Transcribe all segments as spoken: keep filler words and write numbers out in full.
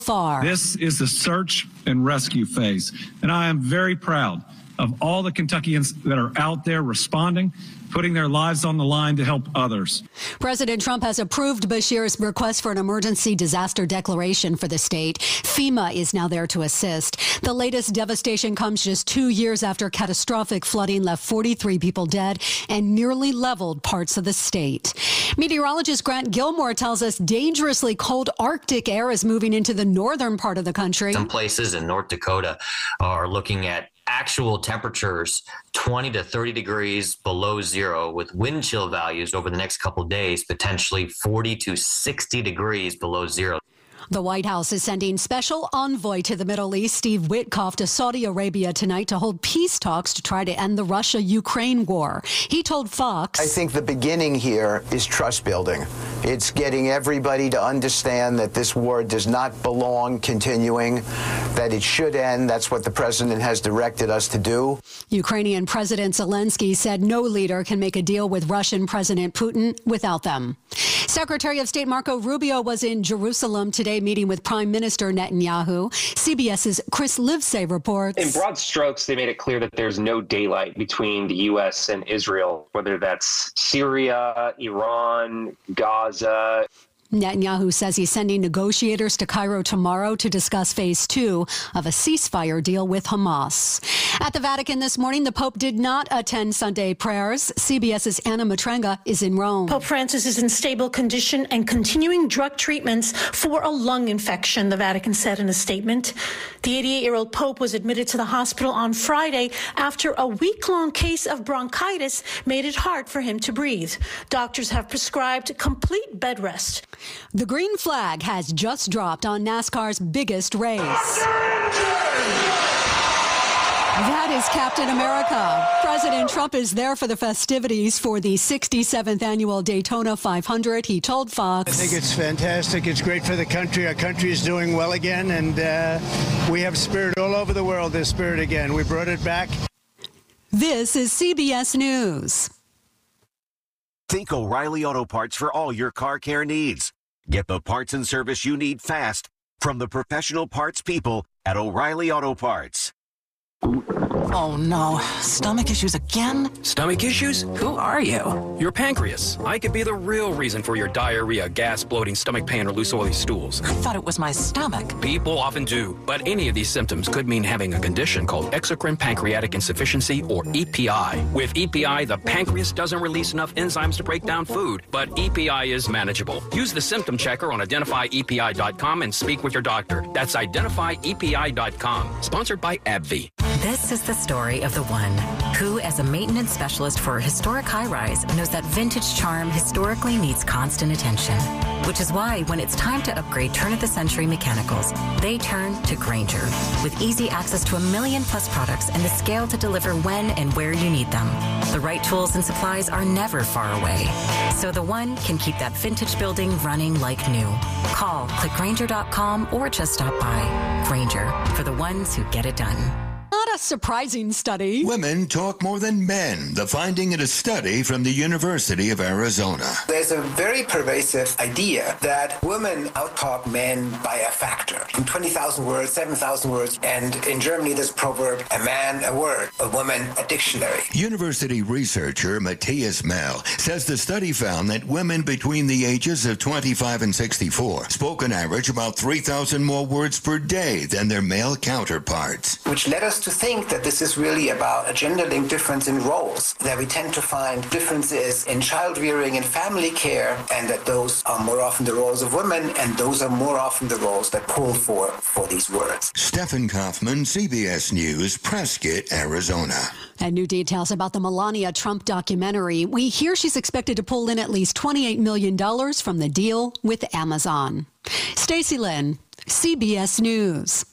far. This is the search and rescue phase, and I am very proud of all the Kentuckians that are out there responding, putting their lives on the line to help others. President Trump has approved Beshear's request for an emergency disaster declaration for the state. FEMA is now there to assist. The latest devastation comes just two years after catastrophic flooding left forty-three people dead and nearly leveled parts of the state. Meteorologist Grant Gilmore tells us dangerously cold Arctic air is moving into the northern part of the country. Some places in North Dakota are looking at actual temperatures twenty to thirty degrees below zero, with wind chill values over the next couple of days potentially forty to sixty degrees below zero. The White House is sending special envoy to the Middle East, Steve Witkoff, to Saudi Arabia tonight to hold peace talks to try to end the Russia-Ukraine war. He told Fox, I think the beginning here is trust building. It's getting everybody to understand that this war does not belong continuing, that it should end. That's what the president has directed us to do. Ukrainian President Zelensky said no leader can make a deal with Russian President Putin without them. Secretary of State Marco Rubio was in Jerusalem today meeting with Prime Minister Netanyahu. CBS's Chris Livesay reports. In broad strokes, they made it clear that there's no daylight between the U S and Israel, whether that's Syria, Iran, Gaza. Netanyahu says he's sending negotiators to Cairo tomorrow to discuss phase two of a ceasefire deal with Hamas. At the Vatican this morning, the Pope did not attend Sunday prayers. CBS's Anna Matrenga is in Rome. Pope Francis is in stable condition and continuing drug treatments for a lung infection, the Vatican said in a statement. The eighty-eight-year-old Pope was admitted to the hospital on Friday after a week-long case of bronchitis made it hard for him to breathe. Doctors have prescribed complete bed rest. The green flag has just dropped on NASCAR's biggest race. That is Captain America. President Trump is there for the festivities for the sixty-seventh annual Daytona five hundred. He told Fox, I think it's fantastic. It's great for the country. Our country is doing well again, and uh, we have spirit all over the world. There's spirit again. We brought it back. This is C B S News. Think O'Reilly Auto Parts for all your car care needs. Get the parts and service you need fast from the professional parts people at O'Reilly Auto Parts. Oh no, stomach issues again? Stomach issues? Who are you? Your pancreas. I could be the real reason for your diarrhea, gas, bloating, stomach pain, or loose oily stools. I thought it was my stomach. People often do, but any of these symptoms could mean having a condition called exocrine pancreatic insufficiency, or E P I. With E P I, the pancreas doesn't release enough enzymes to break down food, but E P I is manageable. Use the symptom checker on identify E P I dot com and speak with your doctor. That's identify E P I dot com. Sponsored by AbbVie. This is the story of the one who, as a maintenance specialist for a historic high-rise, knows that vintage charm historically needs constant attention. Which is why, when it's time to upgrade turn-of-the-century mechanicals, they turn to Grainger. With easy access to a million-plus products and the scale to deliver when and where you need them. The right tools and supplies are never far away. So the one can keep that vintage building running like new. Call, click Grainger dot com, or just stop by. Grainger, for the ones who get it done. Not a surprising study. Women talk more than men. The finding in a study from the University of Arizona. There's a very pervasive idea that women outtalk men by a factor. In twenty thousand words, seven thousand words. And in Germany, there's a proverb, a man, a word, a woman, a dictionary. University researcher Matthias Mell says the study found that women between the ages of twenty-five and sixty-four spoke on average about three thousand more words per day than their male counterparts. Which led us to think that this is really about a gender-linked difference in roles, that we tend to find differences in child rearing and family care, and that those are more often the roles of women, and those are more often the roles that pull for, for these words. Stephen Kaufman, C B S News, Prescott, Arizona. And new details about the Melania Trump documentary. We hear she's expected to pull in at least twenty-eight million dollars from the deal with Amazon. Stacey Lynn, C B S News.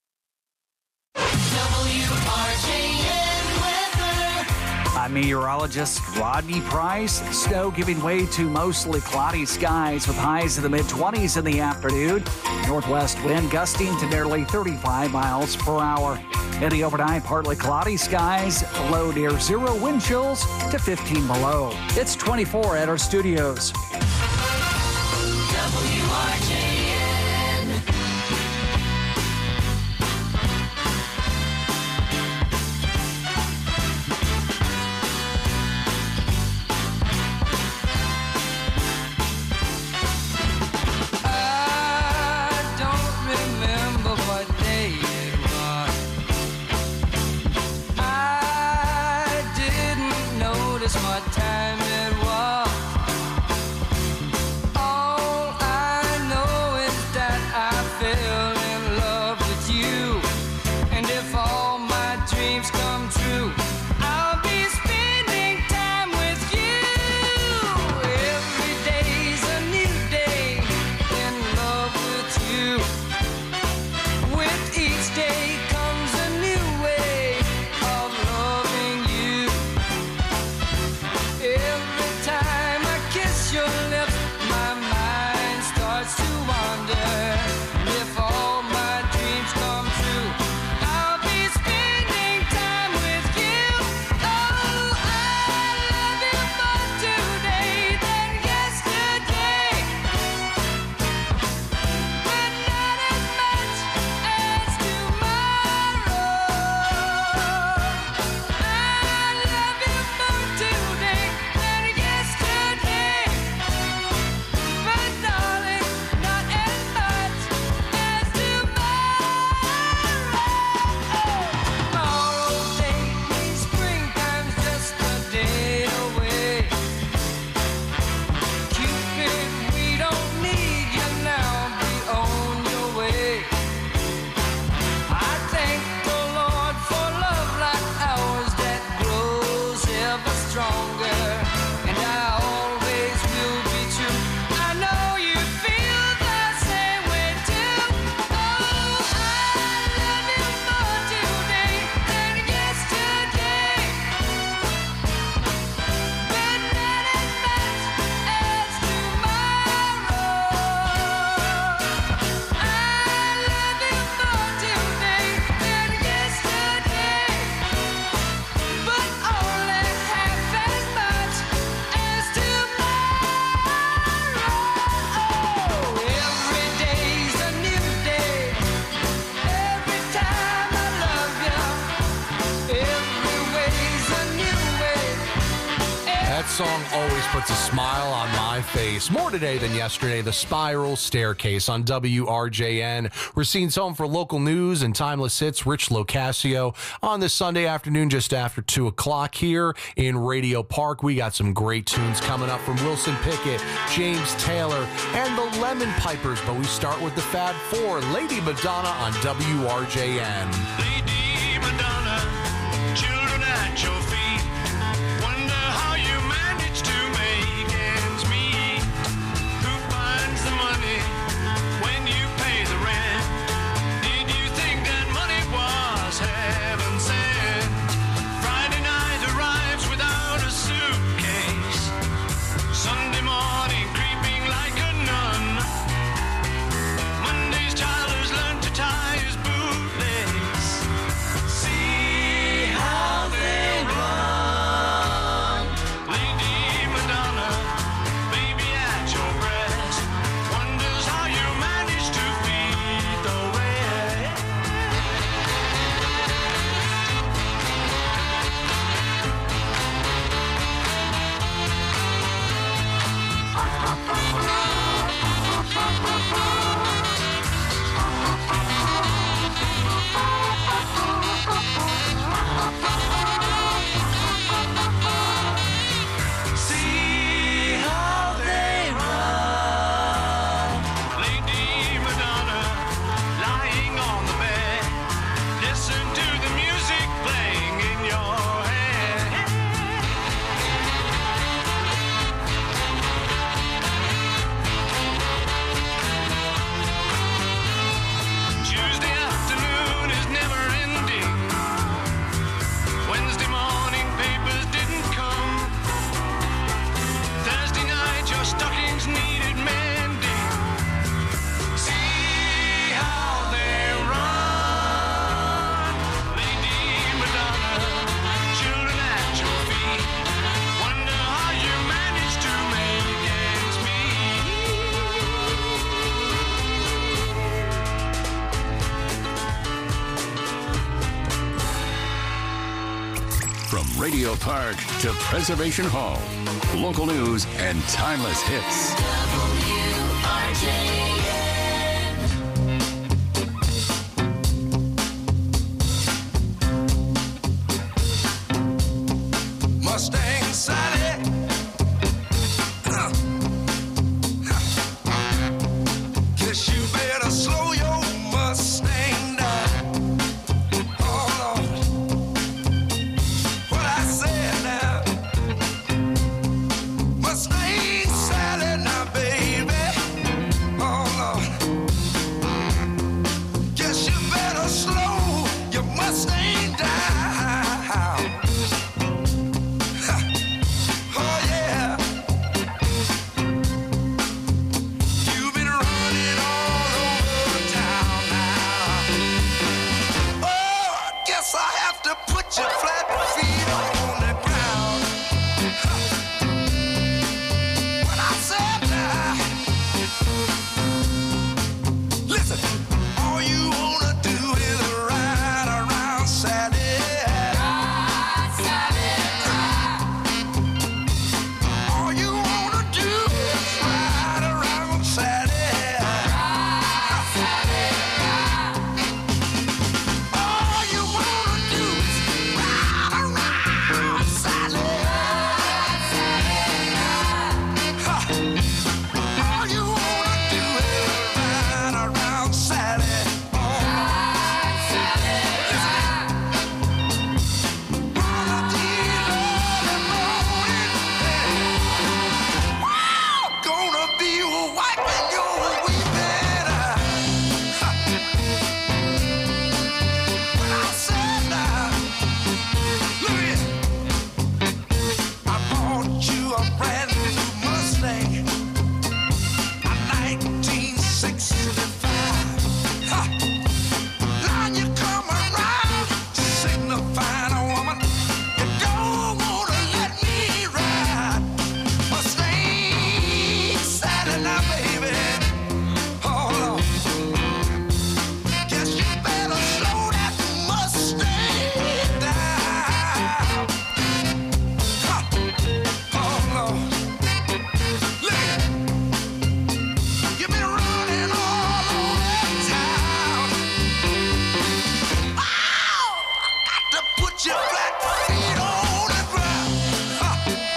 I'm meteorologist Rodney Price. Snow giving way to mostly cloudy skies with highs in the mid twenties in the afternoon. Northwest wind gusting to nearly thirty-five miles per hour. In the overnight, partly cloudy skies, low near zero, wind chills to fifteen below. It's twenty-four at our studios. W R J N. notice what time it was. All I know is that I fell in love with you, and if all my dreams come true, I'll be spending time with you. Every day's a new day in love with you. With each day comes a new way of loving you. Every time I kiss your lips, my mind starts to wander. And if all my dreams come true, I'll be spending time with you. Oh, I love you more today than yesterday, but not as much as tomorrow. I love you more today than yesterday, but darling, not as much as tomorrow. Tomorrow day means springtime's just a day away. Cupid, we don't need you now, be on your way. I thank the Lord for love like ours that grows ever stronger, and I always will be true. I know you feel the same way too. Oh, I love you more today than yesterday, but not as much as tomorrow. I love you more today than yesterday, but only half as much as tomorrow. Every day's a new day. Every time I love you, every way's a new way. That song always puts a smile on my face. More today than yesterday, The Spiral Staircase on W R J N. We're seeing something for local news and timeless hits. Rich Locascio on this Sunday afternoon just after two o'clock here in Radio Park. We got some great tunes coming up from Wilson Pickett, James Taylor, and the Lemon Pipers. But we start with the Fab Four, Lady Madonna on W R J N. Lady Madonna, children at your feet. Wonder how you manage to make ends meet. Who finds the money when you pay the rent? Did you think that money was heaven sent? Friday night arrives without a suitcase. Sunday morning creeping like a nun. Monday's child has learned to tie his bootlace. See how they run. Lady Madonna, baby at your breast, wonders how you manage to feed the rest. See how they run. Lady Madonna, lying on the bed, listen to the music playing in your head. Tuesday afternoon is never ending. Wednesday morning papers didn't come. Thursday night your stockings needed mending. See how they run. Lady Madonna, children at your feet. Wonder how you manage to make ends From Radio Park to Preservation Hall, local news and timeless hits. W R J N. Mustang side. put your flat feet on the ground. When I said that, listen, all you wanna do is ride around Sally. Ride, Sally, ride. All you wanna do is ride around Sally. Ride, Sally, ride. All you wanna do is ride around Sally. Ride, Sally, ride. Ha. All you wanna do is ride around Sally. Oh. Ride, Sally, ride. On a deal early morning, hey. Wow, gonna be wiping your weeping eye. Ha. When I said that, look here, I bought you a brand new Mustang, a nineteen sixty-five. Ha. Now you come around signifying a woman you don't wanna let me ride. Mustang Sally now, baby. Hold on. Guess you better slow that Mustang down. Ha. Hold on. Look, you've been running all over town. Ow! Got to put your flat feet on the ground. Ha.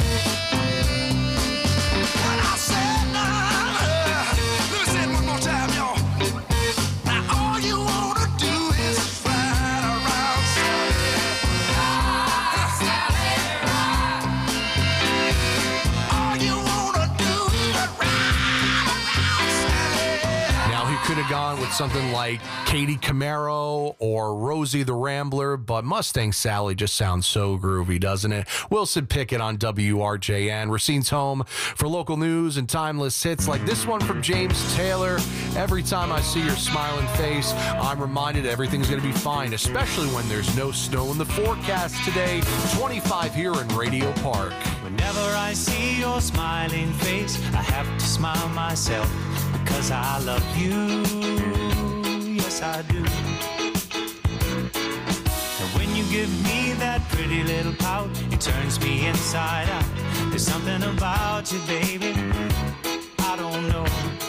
When I said nah, let me say it one more time, y'all. Now all you wanna do is ride around Sally. Ride, Sally, ride. All you wanna do is ride around Sally. Now, he could have gone with something like Katie Camaro or Rosie the Rambler, but Mustang Sally just sounds so groovy, doesn't it? Wilson Pickett on W R J N. Racine's home for local news and timeless hits like this one from James Taylor. Every time I see your smiling face, I'm reminded everything's going to be fine, especially when there's no snow in the forecast today. twenty-five here in Radio Park. Whenever I see your smiling face, I have to smile myself because I love you. Yes, I do. And when you give me that pretty little pout, it turns me inside out. There's something about you, baby, I don't know.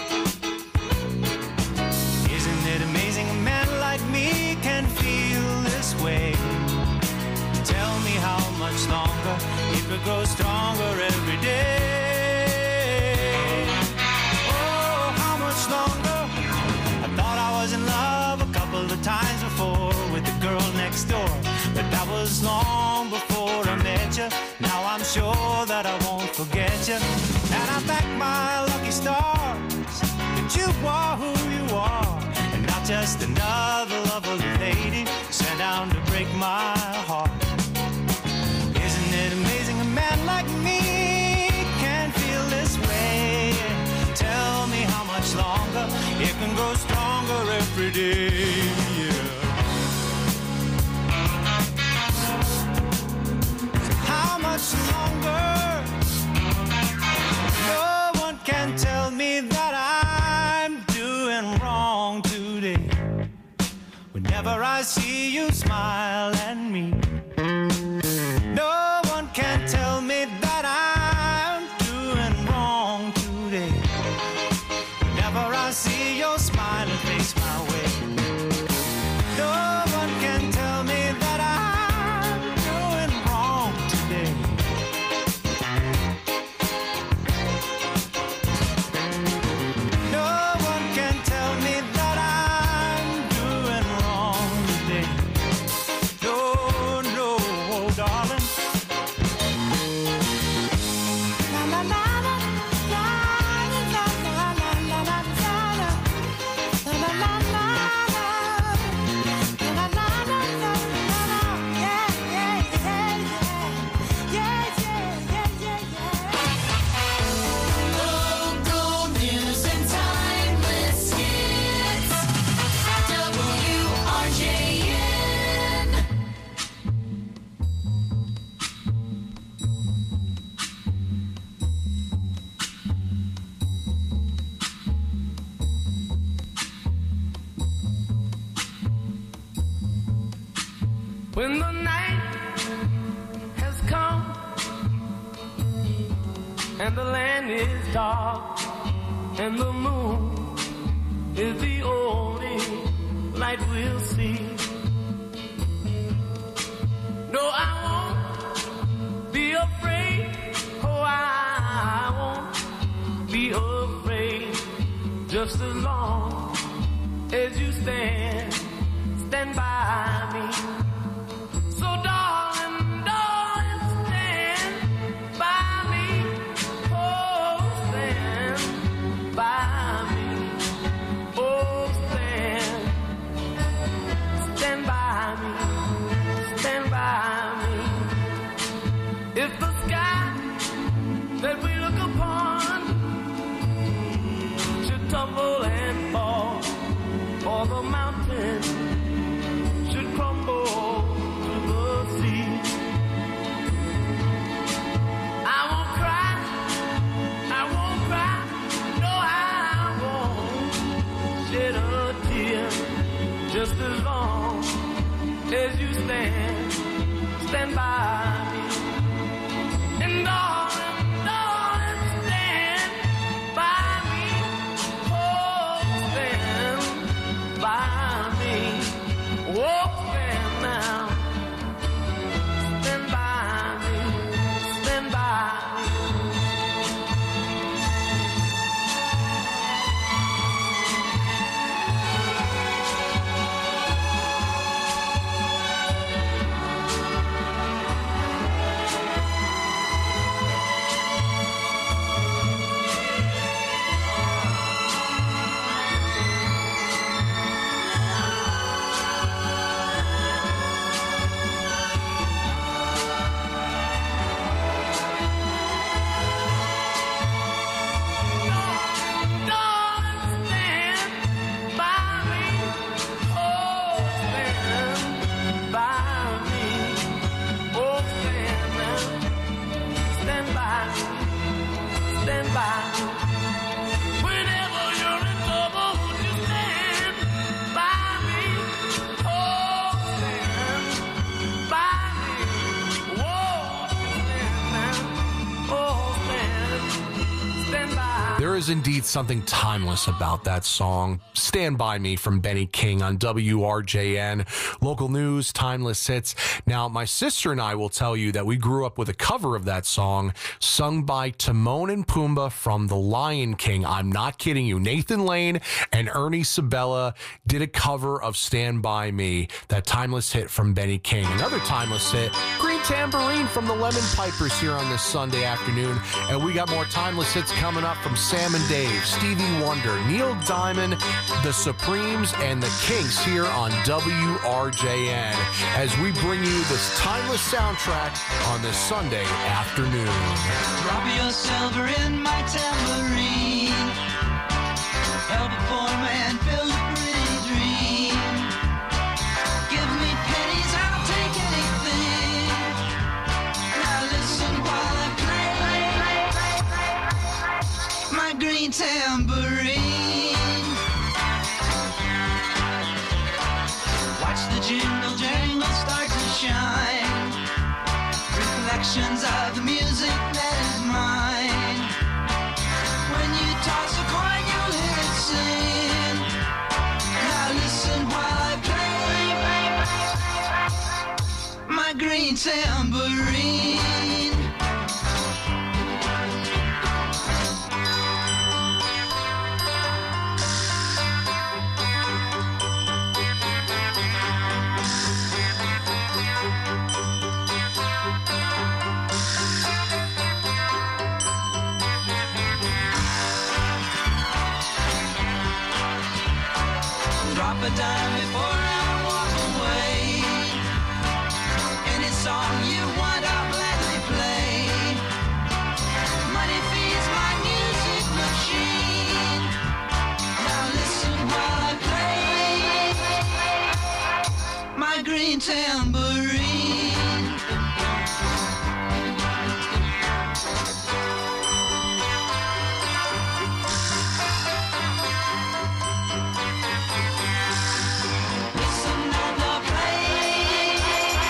Isn't it amazing a man like me can feel this way? Tell me how much longer it could grow stronger every day. Oh, how much longer? I thought I was in love a couple of times before with the girl next door, but that was long before I met you. Now I'm sure that I won't forget you, and I thank my lucky stars that you are who you are, and not just another lovely lady sent down to break my heart. Isn't it amazing a man like me can feel this way? Tell me how much longer it can grow stronger every day. Yeah. How much longer? No one can tell me that I'm doing wrong today. Whenever I see you smile at me, no one can tell me that I'm doing wrong today. Whenever I see your smiling face my way, no one can tell me that I'm doing wrong today. No one can tell me that I'm doing wrong today. No, no. When the night has come and the land is dark and the moon is the only light we'll see. No, I won't be afraid. Oh, I won't be afraid. Just as long as you stand, stand by me. So darling, darling, stand by me. Oh, stand by me. Oh, stand, stand by me. Stand by me. If the sky that we look upon should tumble and fall, or the mountain should crumble to the sea, I won't cry, I won't cry, no, I won't shed a tear. Just as long as you stand, stand by me. And darling, darling, stand by me. Oh, stand by me. Oh, stand now. Stand by me. Stand by me. There is indeed something timeless about that song. Stand By Me from Benny King on W R J N. Local news, timeless hits. Now, my sister and I will tell you that we grew up with a cover of that song sung by Timon and Pumbaa from The Lion King. I'm not kidding you. Nathan Lane and Ernie Sabella did a cover of Stand By Me, that timeless hit from Benny King. Another timeless hit, Green Tambourine from the Lemon Pipers here on this Sunday afternoon. And we got more timeless hits coming up from Sam and Dave, Stevie Wonder, Neil Diamond, The Supremes, and The Kinks here on W R J N as we bring you this timeless soundtrack on this Sunday afternoon. Drop your silver in my tambourine. Help a poor man build a pretty dream. Give me pennies, I'll take anything. Now listen while I play my green tambourine. Watch the jingle jangle start to shine. Reflections of the music that is mine. When you toss a coin, you'll hear it sing. Now listen while I play my green tambourine. Drop a dime before I walk away. Any song you want, I'll gladly play. Money feeds my music machine. Now listen while I play my green tambourine. Listen and I'll play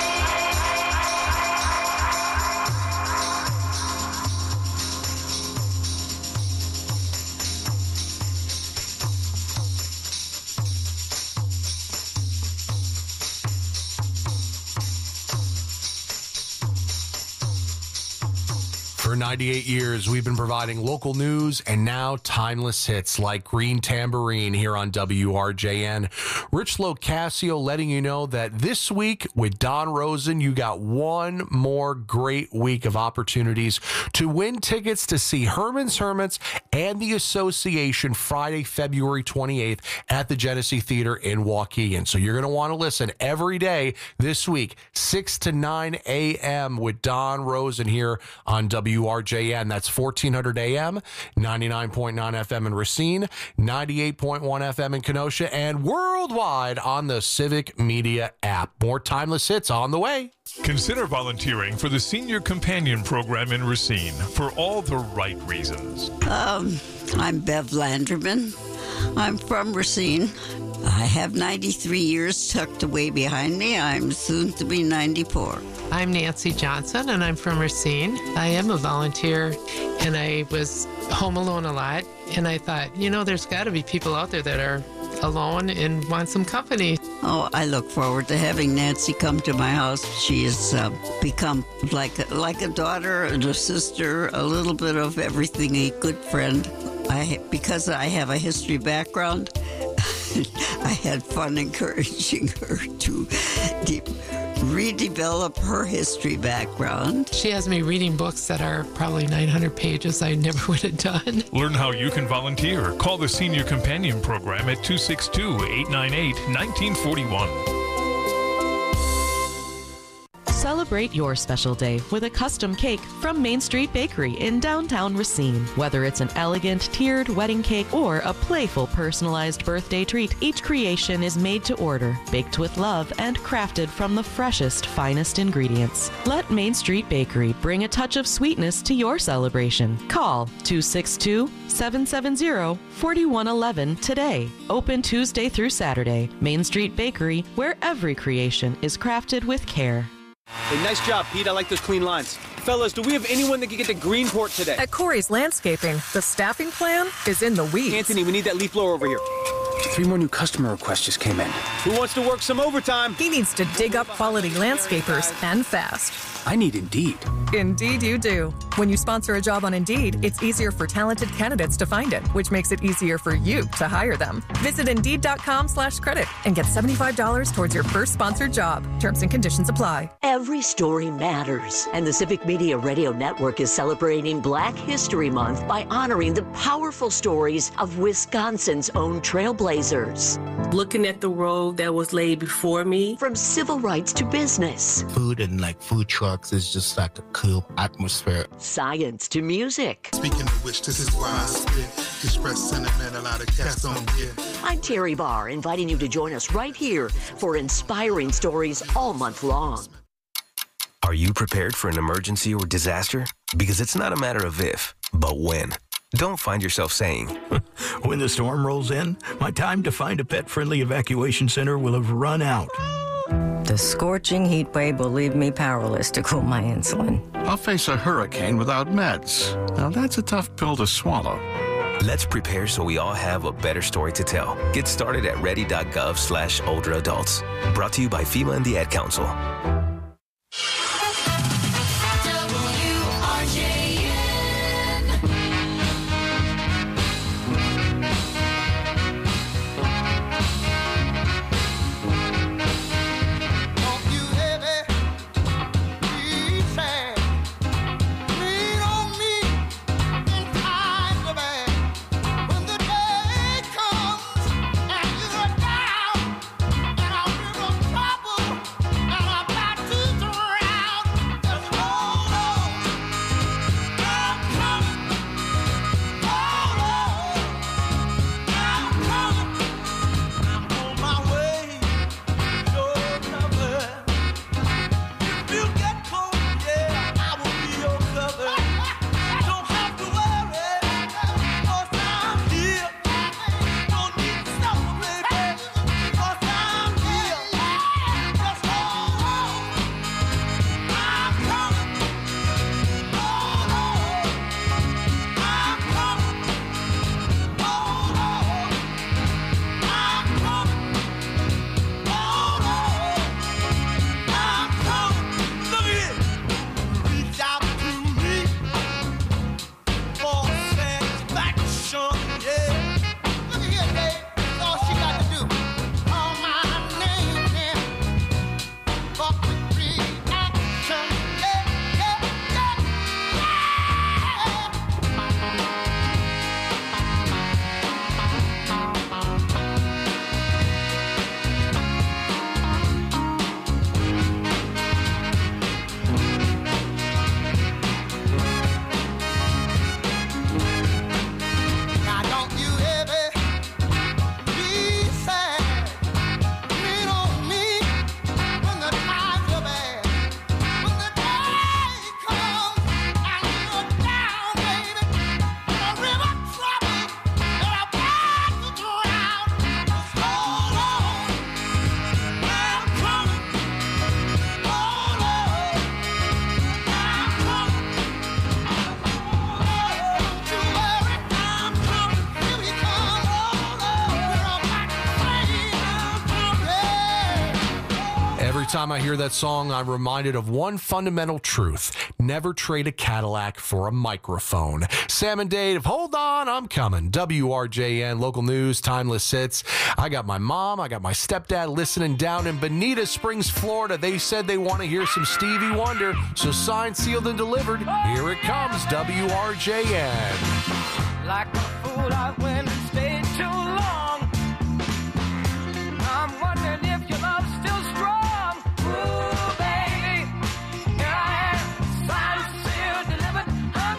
For ninety-eight years, we've been providing local news and now timeless hits like Green Tambourine here on W R J N. Rich Locascio letting you know that this week with Don Rosen, you got one more great week of opportunities to win tickets to see Herman's Hermits and the Association Friday, February twenty-eighth at the Genesee Theater in Waukegan. So you're going to want to listen every day this week, six to nine a.m. with Don Rosen here on W R J N. That's fourteen hundred A M, ninety-nine point nine F M in Racine, ninety-eight point one F M in Kenosha, and worldwide on the Civic Media app. More timeless hits on the way. Consider volunteering for the Senior Companion Program in Racine for all the right reasons. Um, I'm Bev Landerman. I'm from Racine. I have ninety-three years tucked away behind me. I'm soon to be ninety-four. I'm Nancy Johnson, and I'm from Racine. I am a volunteer, and I was home alone a lot, and I thought, you know, there's got to be people out there that are alone and want some company. Oh, I look forward to having Nancy come to my house. She has uh, become like a, like a daughter and a sister, a little bit of everything, a good friend. I, because I have a history background, I had fun encouraging her to deep, redevelop her history background. She has me reading books that are probably nine hundred pages I never would have done. Learn how you can volunteer. Call the Senior Companion Program at two six two, eight nine eight, one nine four one. Celebrate your special day with a custom cake from Main Street Bakery in downtown Racine. Whether it's an elegant tiered wedding cake or a playful personalized birthday treat, each creation is made to order, baked with love, and crafted from the freshest, finest ingredients. Let Main Street Bakery bring a touch of sweetness to your celebration. Call two six two, seven seven zero, four one one one today. Open Tuesday through Saturday. Main Street Bakery, where every creation is crafted with care. Hey, nice job, Pete. I like those clean lines. Fellas, do we have anyone that can get to Greenport today? At Corey's Landscaping, the staffing plan is in the weeds. Anthony, we need that leaf blower over here. Three more new customer requests just came in. Who wants to work some overtime? He needs to dig up quality landscapers and fast. I need Indeed. Indeed you do. When you sponsor a job on Indeed, it's easier for talented candidates to find it, which makes it easier for you to hire them. Visit Indeed.com slash credit and get seventy-five dollars towards your first sponsored job. Terms and conditions apply. Every story matters, and the Civic Media Radio Network is celebrating Black History Month by honoring the powerful stories of Wisconsin's own trailblazers. Looking at the road that was laid before me. From civil rights to business. Food and like food trucks is just like a cool atmosphere. Science to music. Speaking of which, this is why I spit. Express sentiment a lot of cats don't get. I'm Terry Barr, inviting you to join us right here for inspiring stories all month long. Are you prepared for an emergency or disaster? Because it's not a matter of if, but when. Don't find yourself saying, when the storm rolls in, my time to find a pet-friendly evacuation center will have run out. The scorching heat wave will leave me powerless to cool my insulin. I'll face a hurricane without meds. Now that's a tough pill to swallow. Let's prepare so we all have a better story to tell. Get started at ready.gov slash older adults. Brought to you by FEMA and the Ad Council. About time I hear that song, I'm reminded of one fundamental truth. Never trade a Cadillac for a microphone. Sam and Dave, hold on, I'm coming. W R J N, local news, timeless hits. I got my mom, I got my stepdad listening down in Bonita Springs, Florida. They said they want to hear some Stevie Wonder, so signed, sealed, and delivered. Here it comes, W R J N. Like a fool, I went and stayed too long. I'm wondering if your love's still strong. Ooh, baby, here I am, signed, sealed, delivered, I'm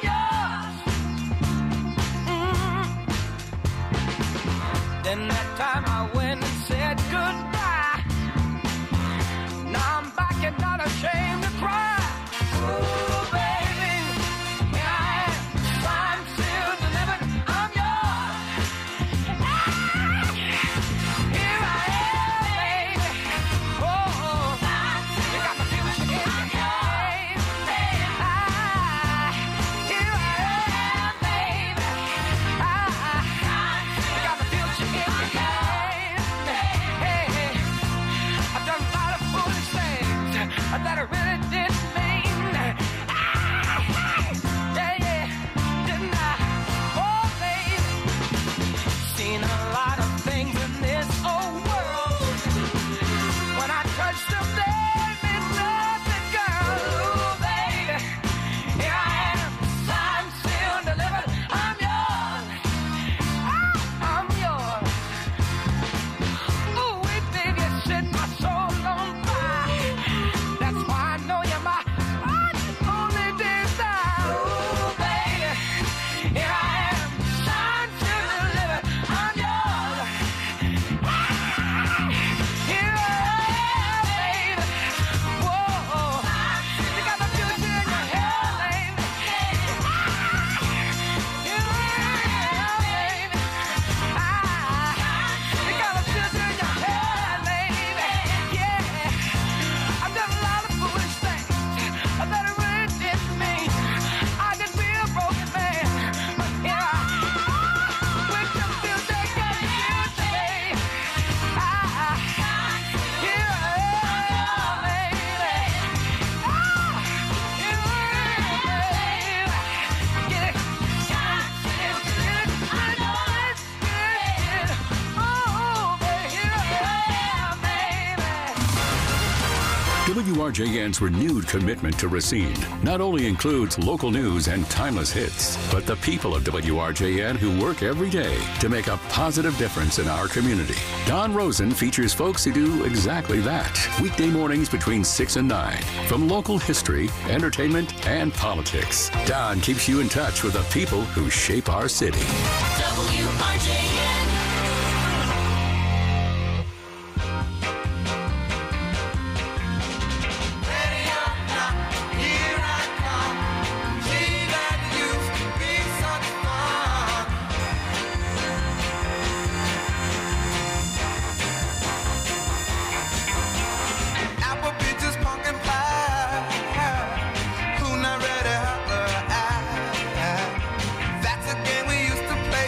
yours. Mm. Then that time I went and said goodbye. Now I'm back and not ashamed to cry. Ooh, baby, here I am, signed, sealed, delivered, I'm yours. Ah, here I am, baby. Oh, you got my future in your hand. Ah, here I am, baby. Ah, you got my future in your hand. Hey, hey, I've done a lot of foolish things that I really didn't mean. Ah, yeah, yeah, didn't I? Oh, baby, seen a lot of things in this old world. When I touch them, there means nothing, girl. Ooh, baby, here I am, signed, sealed, delivered, I'm yours. Ah, I'm yours. Ooh, wait, baby, you set my soul on fire. That's why I know you're my one only desire. Ooh, baby, here I am, signed, sealed, delivered, I'm yours. Ah, here I am, baby. Whoa, you got my future in your hand, baby. Ah, here I am, baby. Ah, you got my future in your hand, baby. Yeah, I've done a lot of foolish things that I really didn't mean. I could be a broken man, but here I am with the future, got the future, baby. Ah, here I am, baby. Ah, here I am, baby. Get it, get it, get it, I know it's good. Oh, baby, here I am, baby. W R J N's renewed commitment to Racine not only includes local news and timeless hits, but the people of W R J N who work every day to make a positive difference in our community. Don Rosen features folks who do exactly that. Weekday mornings between six and nine. From local history, entertainment, and politics, Don keeps you in touch with the people who shape our city. W R J N. Apple peaches, pumpkin pie. Who not ready? Holler, I. That's a game we used to play.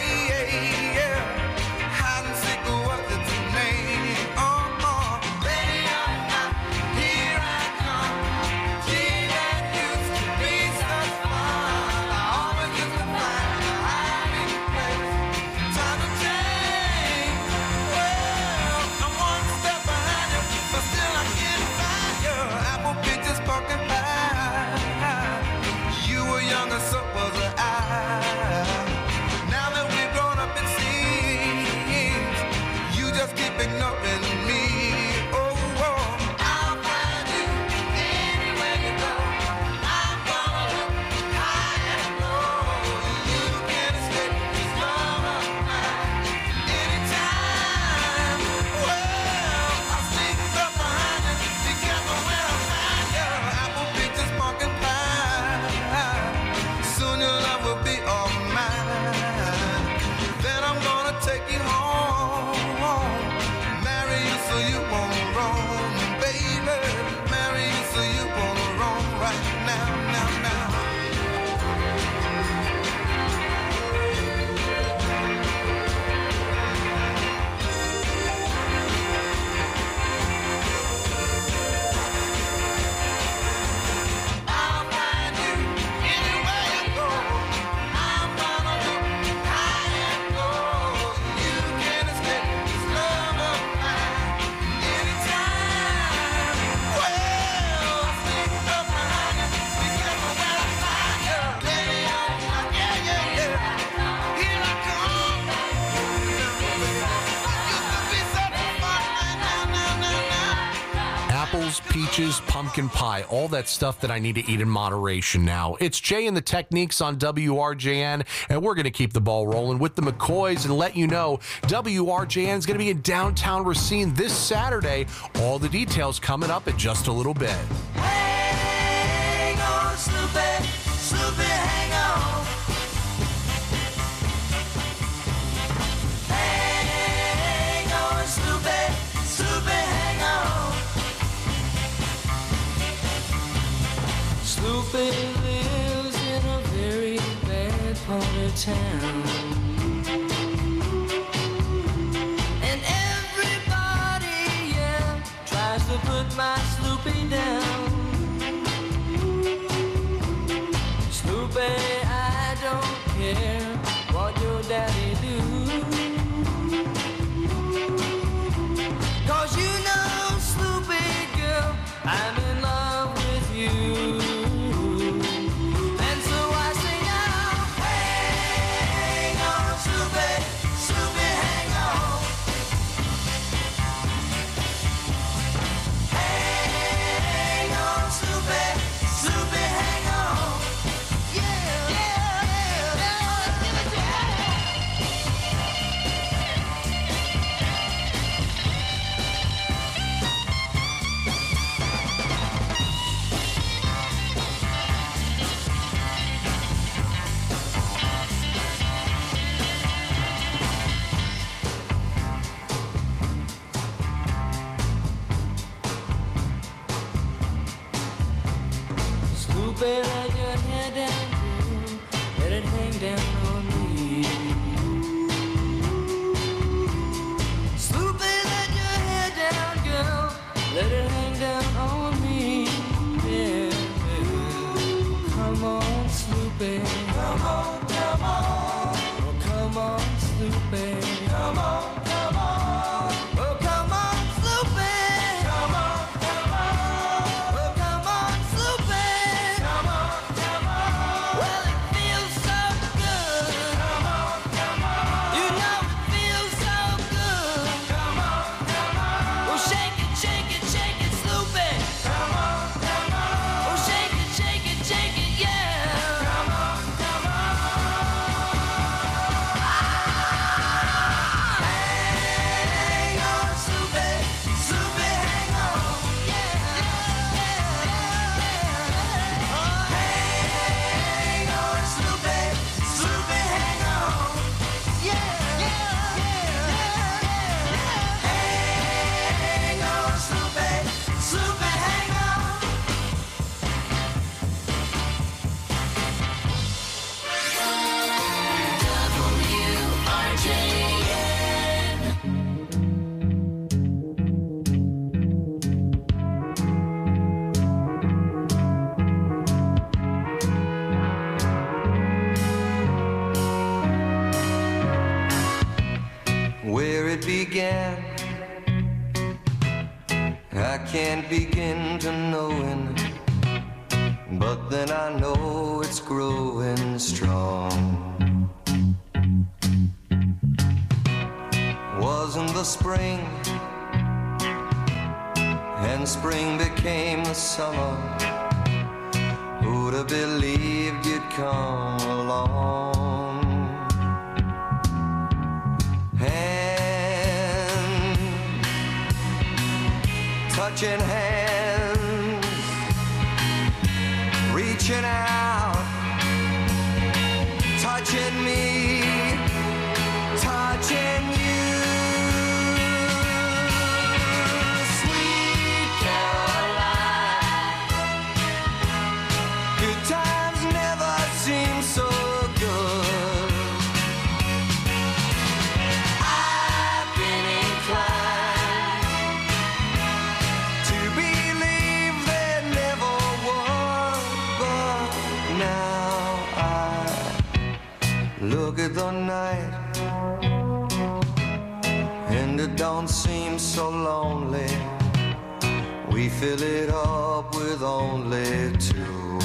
apples, peaches, pumpkin pie, all that stuff that I need to eat in moderation now. It's Jay and the Techniques on W R J N, and we're going to keep the ball rolling with the McCoys and let you know W R J N is going to be in downtown Racine this Saturday. All the details coming up in just a little bit. Hang on, Snoopy, Snoopy, hang on. Hang on, Snoopy, Snoopy, hang on. Snoopy lives in a very bad part of town. And everybody, yeah, tries to put my Snoopy down. Snoopy, I don't care what your daddy do. 'Cause you know, Snoopy girl, I'm in love with you. And so I say now, hang on, Snoopy, Snoopy, hang on. Hang on, Snoopy, Snoopy, hang on. Yeah, yeah, yeah, yeah, give it to me. Snoopy, let your hair down, girl. Let it hang down on me. Snoopy, let your hair down, girl. Let it hang down on me. Yeah. Come on, Snoopy. Come on, come on. Oh, come on, Snoopy. Come on, come on. Oh, come on, Snoopy. Come on, come on. Oh, come on, Snoopy. Come on, come on. Well, it feels so good. Come on, come on. You know it feels so good. Come on, come on. Oh, shake it, shake it, shake it, Snoopy. Come on, come on. Oh, shake it, shake it, shake it, yeah. Come on, come on. Hang on, Snoopy, Snoopy, hang on. Yeah, yeah, yeah. Oh, hang on, Snoopy, Snoopy, hang on. Yeah, yeah, yeah. Hang on, Snoopy, Snoopy, hang on. W R J N. Where it began, I can't begin to knowing, but then I know it's growing strong. Wasn't the spring, and spring became the summer. Who'd have believed you'd come along? Hand, touching hands, reaching out, touching me, touching you. Sweet Caroline, good times never seem so good. I've been inclined to believe there never was, but now I look at the night and it don't seem so lonely. We fill it up with only two.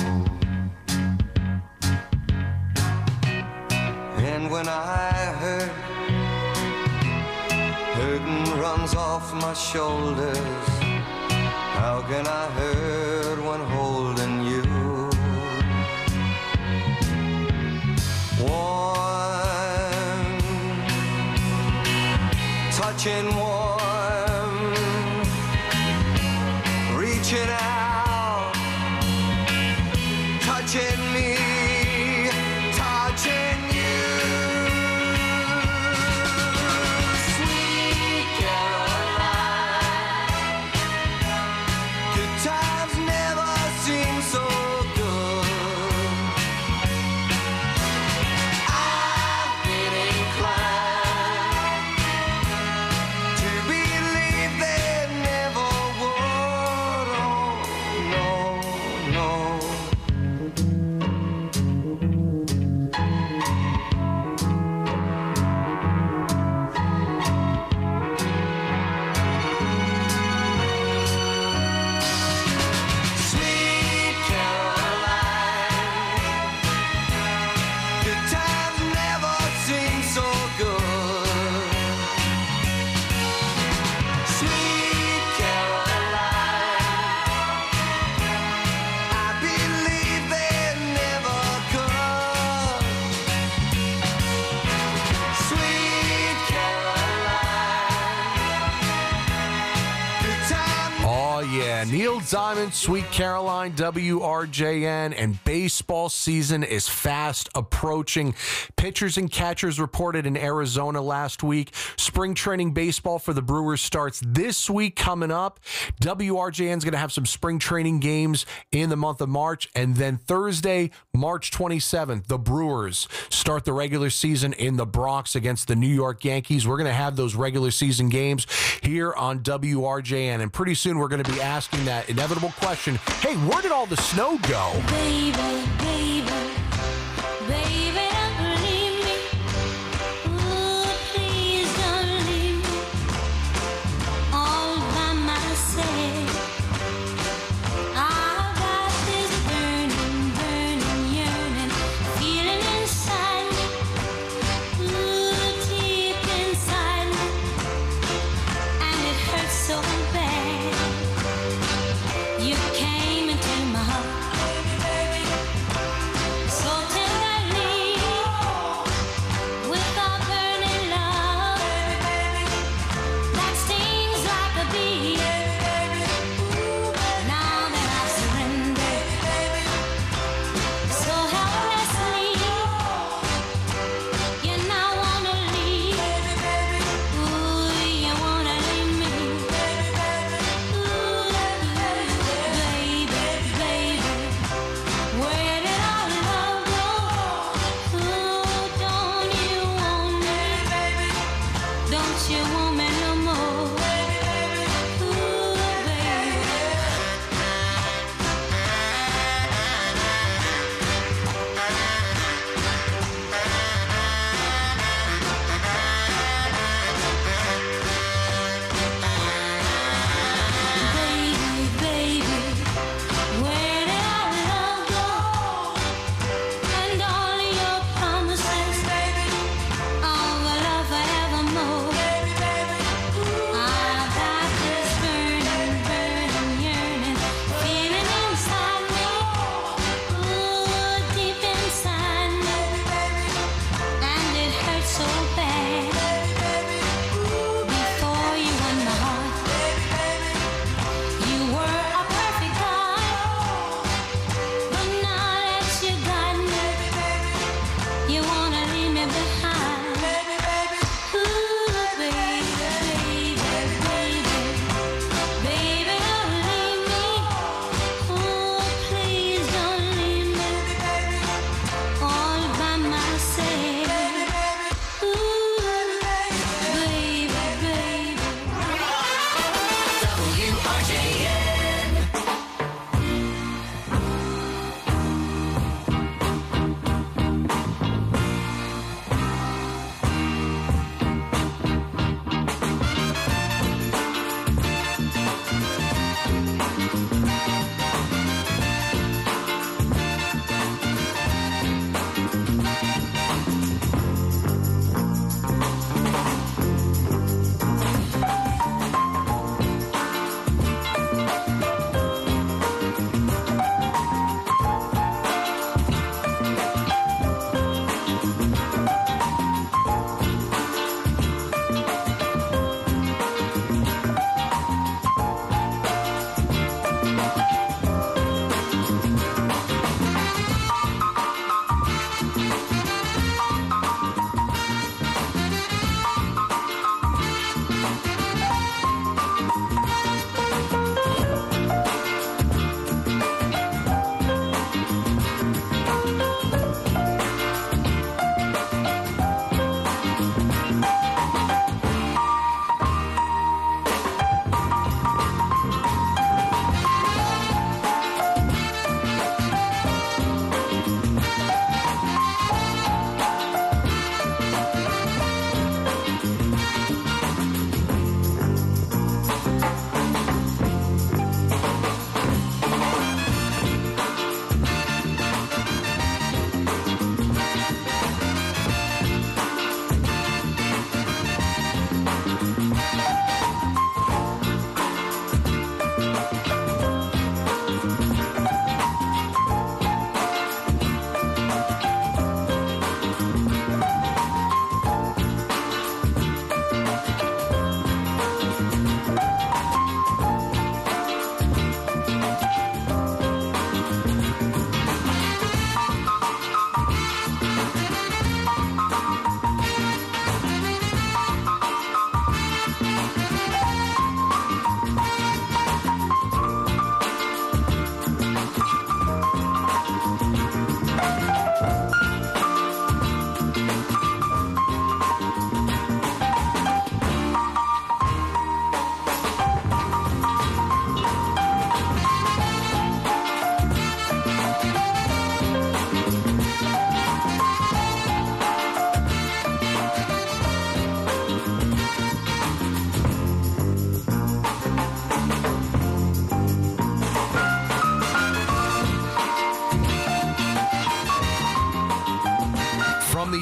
And when I hurt, hurting runs off my shoulders, How can I hurt when holding you? Warm, touching warm, reaching out, touching me, touching you. Sweet Caroline, good times never seem so good. I've been inclined to believe they never would. Oh, no, no. Sweet Caroline, good times never seem so good. Sweet Caroline, I believe they never could. Sweet Caroline, good times. Oh, yeah. Neil Diamond, Sweet Caroline, W R J N, and baseball season is fast approaching. Pitchers and catchers reported in Arizona last week. Spring training baseball for the Brewers starts this week coming up. W R J N is going to have some spring training games in the month of March. And then Thursday, March twenty-seventh, the Brewers start the regular season in the Bronx against the New York Yankees. We're going to have those regular season games here on W R J N. And pretty soon we're going to be asking that inevitable question, hey, where did all the snow go? Baby, baby, baby, don't leave me. Ooh, please don't leave me all by myself. I've got this burning, burning, yearning feeling inside me. Ooh, deep inside me, and it hurts so bad. You came into my heart so tenderly.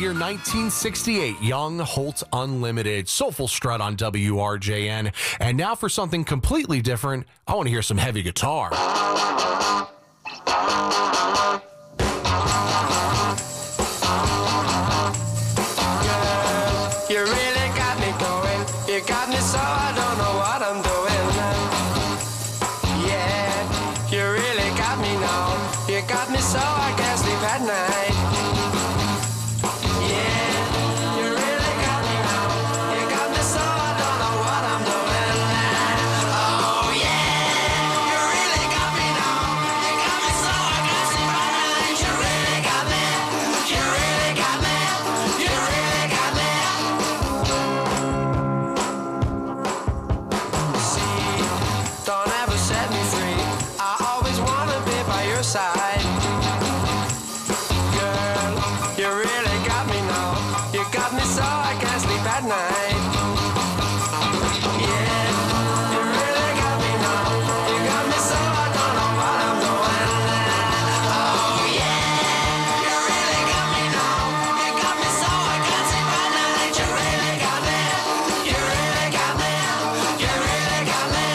year nineteen sixty-eight, Young Holt Unlimited, Soulful Strut on W R J N. And now for something completely different, I want to hear some heavy guitar. You really got me going. You got me so I don't know what I'm doing. Yeah, you really got me now. You got me so I can't sleep at night. Yeah, you really got me now. You got me so I don't know what I'm doing. Oh yeah, you really got me now. You got me so I can't sleep at night. You really got me. You really got me. You really got me. Don't ever set me free. I always wanna be by your side. Girl, you really got me now. You got me so I can't sleep at night. Yeah, you really got me now. You got me so I don't know what I'm doing. Oh yeah, you really got me now. You got me so I can't sleep at night. You really got me. You really got me. You really got me.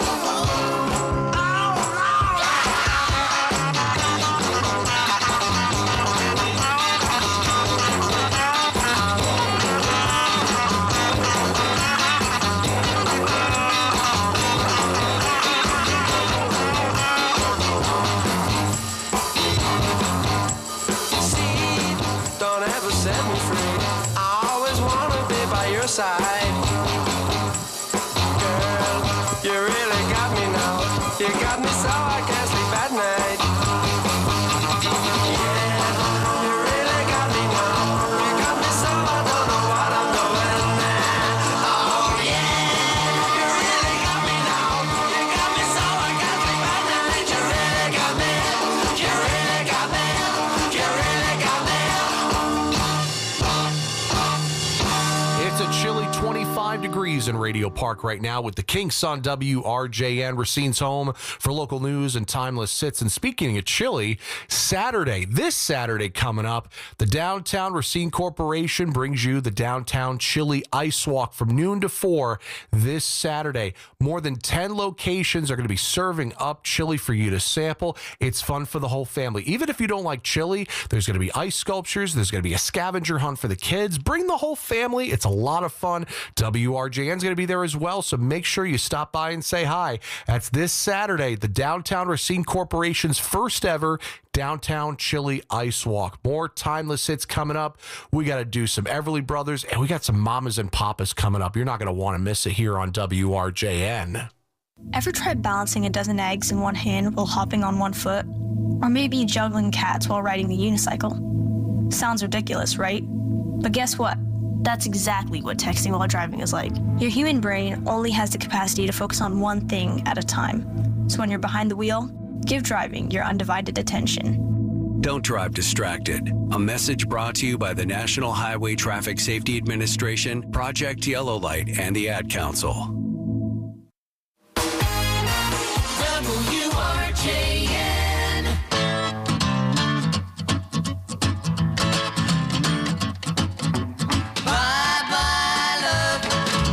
Don't ever set me free. I always wanna be by your side. Girl, you really got me now. You got me so I can't sleep at night. Yeah, you really got me now. You got me so I don't know what I'm doing. Oh yeah, you really got me now. You got me so I can't sleep at night. You really got me. You really got me. You really got me. It's a chilly twenty-five degrees in Radio Park right now with the Kinks on W R J N. Racine's home for local news and timeless hits. And speaking of chilly, Saturday, this Saturday coming up, the Downtown Racine Corporation brings you the Downtown Chili Ice Walk from noon to four this Saturday. More than ten locations are going to be serving up chili for you to sample. It's fun for the whole family. Even if you don't like chili, there's going to be ice sculptures. There's going to be a scavenger hunt for the kids. Bring the whole family. It's a lot of fun. W R J N's going to be there as well, so make sure you stop by and say hi. That's this Saturday, the Downtown Racine Corporation's first ever Downtown Chili Ice Walk. More timeless hits coming up. We got to do some Everly Brothers, and we got some Mamas and Papas coming up. You're not going to want to miss it here on W R J N. Ever tried balancing a dozen eggs in one hand while hopping on one foot? Or maybe juggling cats while riding the unicycle? Sounds ridiculous, right? But guess what? That's exactly what texting while driving is like. Your human brain only has the capacity to focus on one thing at a time. So when you're behind the wheel, give driving your undivided attention. Don't drive distracted. A message brought to you by the National Highway Traffic Safety Administration, Project Yellow Light, and the Ad Council. W R J N. Bye-bye love,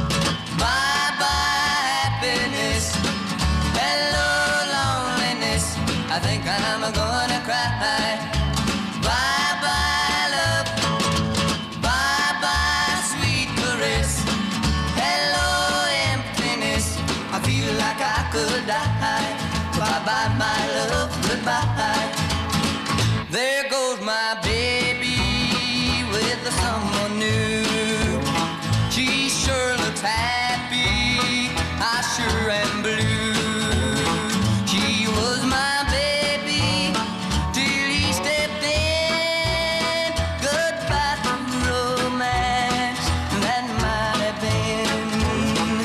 bye-bye happiness, hello loneliness, I think I'm gonna cry. Bye-bye love, bye-bye sweet caress, hello emptiness, I feel like I could die. Bye-bye my love, goodbye. There goes my baby with someone new. She sure looks happy, I sure am blue. She was my baby till he stepped in. Goodbye to romance, that might have been.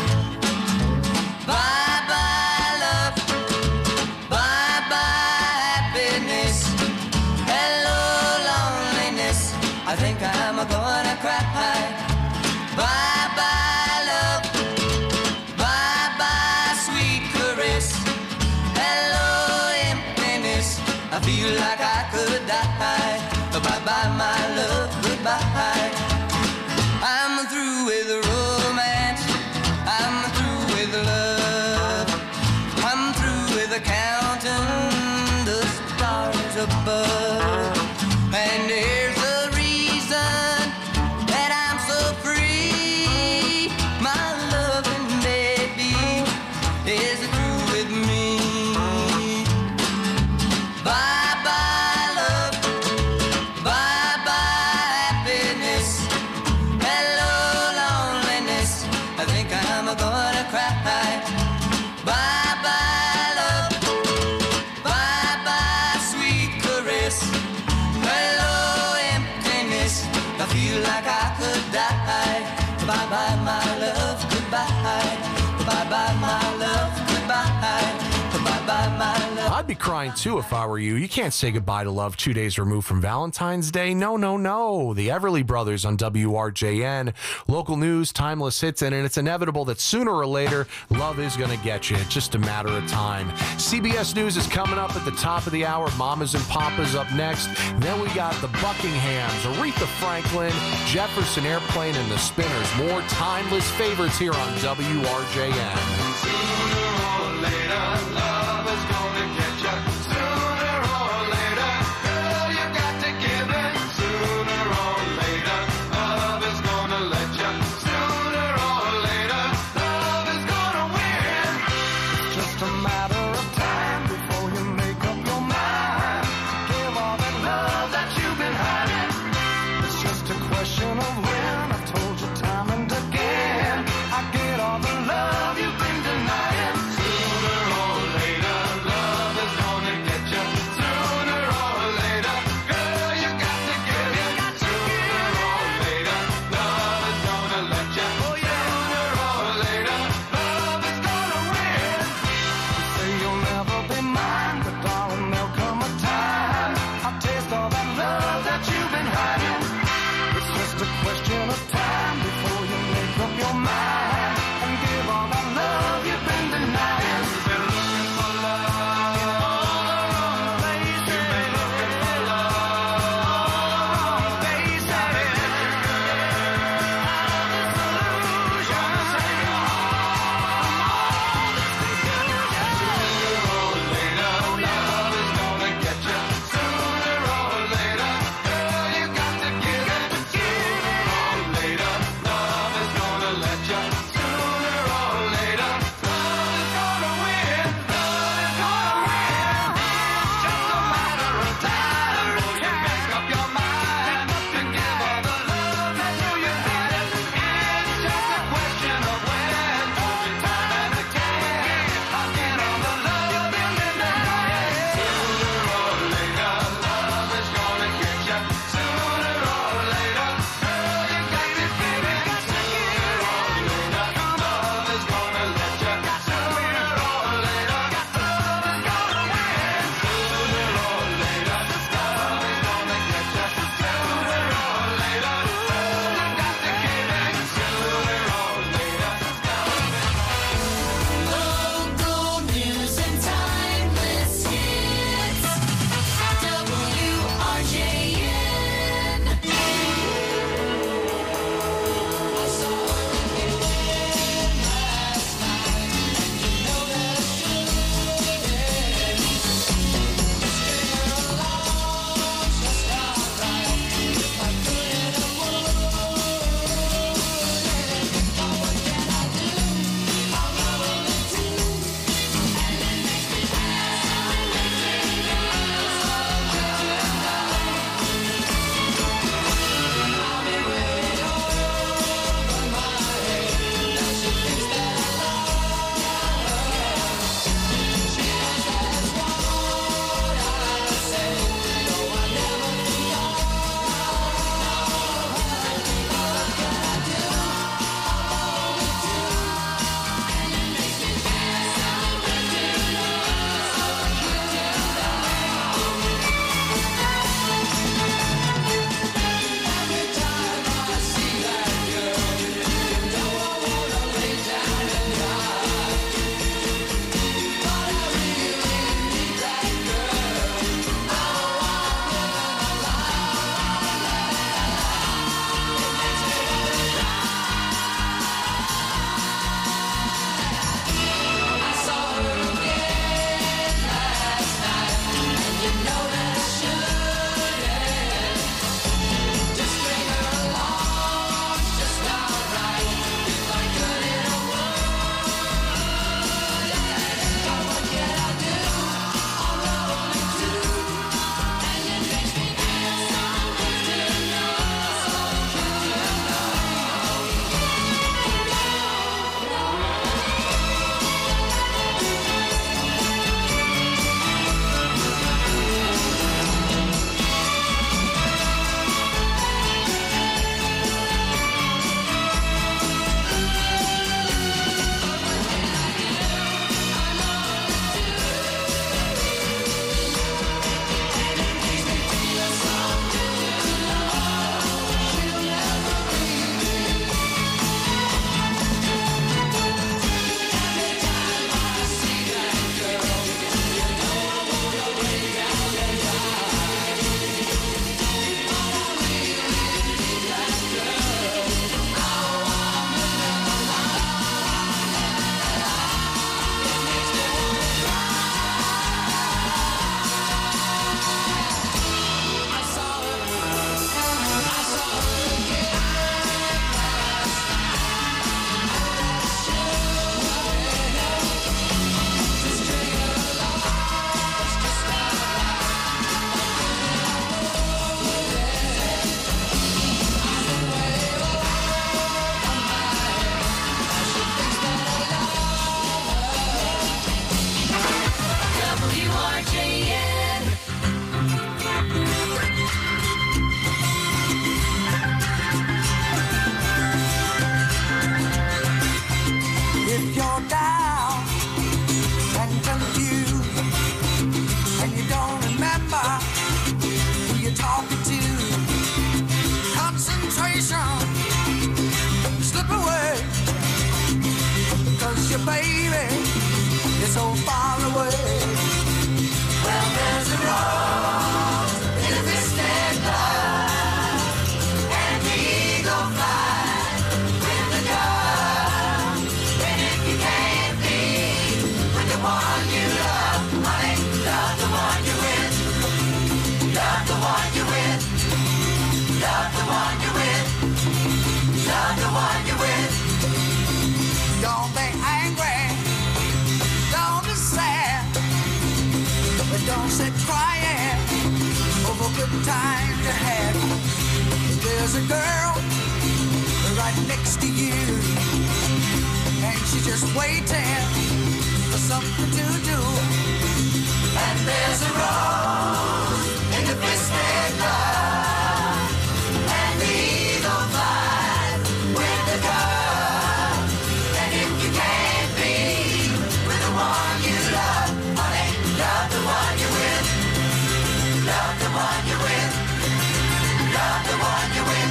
Bye-bye love, bye-bye happiness, hello loneliness, I think I'm gonna cry. Bye-bye love, bye-bye sweet caress, hello emptiness, I feel like I could die. Bye-bye my love, goodbye. never counting the stars above. And here's the reason that I'm so free. My loving baby is through with me. Bye bye love, bye bye happiness. Hello loneliness, I think I'm gonna cry. Bye bye love, bye bye sweet caress. Hello emptiness, I feel like I could die. Bye bye my love, goodbye. Bye bye my love, goodbye. Bye bye my love. I'd be crying too if I were you. You can't say goodbye to love two days removed from Valentine's Day. No, no, no. The Everly Brothers on W R J N. Local news, timeless hits, and it's inevitable that sooner or later, love is going to get you. It's just a matter of time. C B S News is coming up at the top of the hour. Mamas and Papas up next. Then we got the Buckinghams, Aretha Franklin, Jefferson Airplane, and the Spinners. More timeless favorites here on W R J N. Sooner or later, love is gonna get you. Sooner or later, girl, you got to give in. Sooner or later, love is gonna let you. Sooner or later, love is gonna win. It's just a matter of time before you make up your mind to give all that love that you've been hiding. It's just a question of when. I've told you time and again, I get all the love you've been denying. Sooner or later, love is gonna get you. Sooner or later, girl, you got to give in. Sooner or later, love is gonna let you. Sooner or later, love is gonna win. You say time to have you. There's a girl right next to you, and she's just waiting for something to do. And there's a rose in the twisted love, and the eagle flies with the dove. And if you can't be with the one you love, honey, love the one you're with. Love the one you're with. Love the one you're with.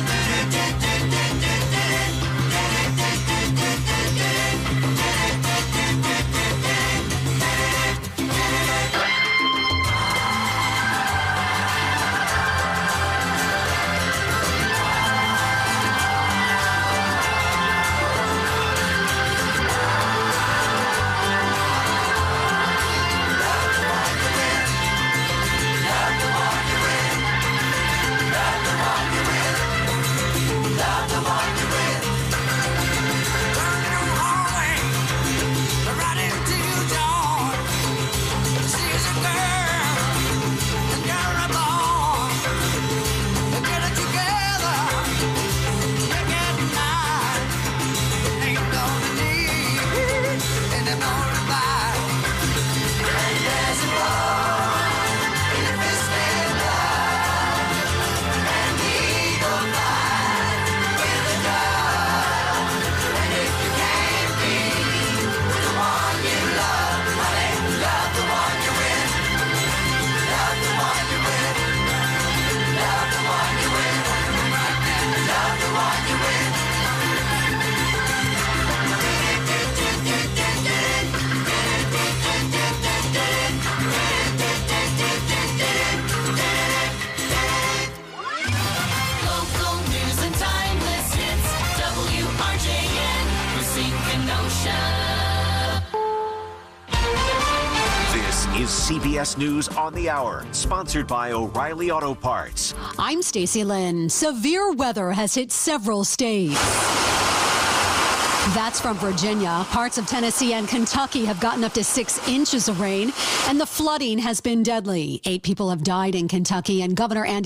Is C B S News on the Hour, sponsored by O'Reilly Auto Parts. I'm Stacey Lynn. Severe weather has hit several states. That's from Virginia. Parts of Tennessee and Kentucky have gotten up to six inches of rain, and the flooding has been deadly. Eight people have died in Kentucky, and Governor Andy